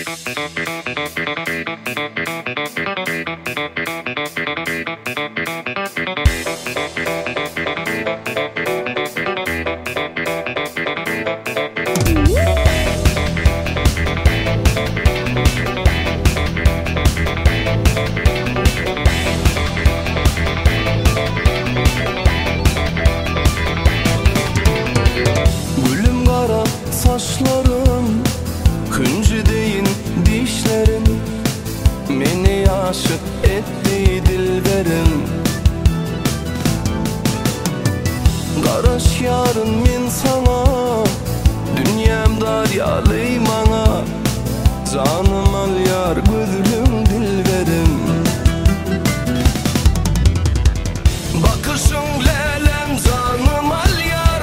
Gülüm kara saçların, kıncı deyin dişlerin, beni aşık etti dilberim. Karaş yarın men sana, dünyam daryalıyım ana. Canım al yar, gözlüm dilberim. Bakışın lelem, canım al yar.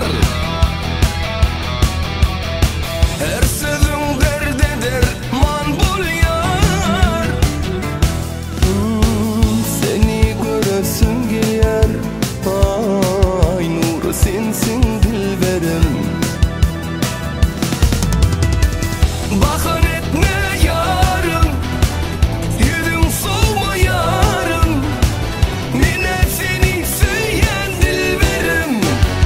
Her sözün derde derman bul yar. Seni göresim gelir, ay nuru sensin dilberim. Bakın etme yarım, yüzün soğuma yarım. Mine seni söyleyen dilberim.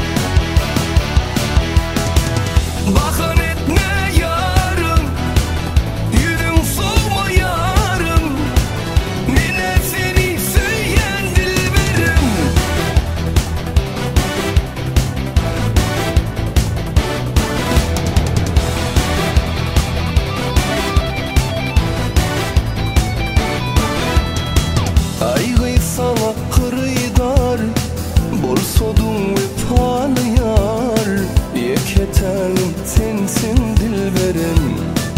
Bakın etme yarım, yüzün soğuma yarım. Mine seni söyleyen dilberim. Aygıy sana hırıydar, bolsodun vefalı yar. Yeketelim sensin dilberim.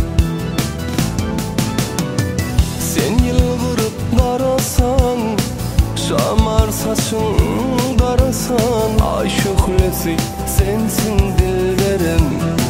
Sen yılgırıp darasan, şamar saçın darasan, aşık lesi sensin dilberim.